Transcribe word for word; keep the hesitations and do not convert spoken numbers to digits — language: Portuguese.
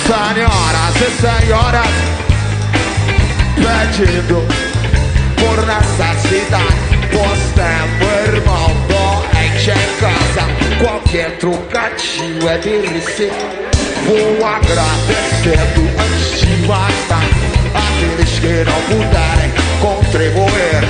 Senhoras e senhoras, pedindo por necessidade, pois temos irmão doente em casa. Qualquer trocadilho é delícia. Vou agradecendo antes de matar aqueles que não puderem contribuir.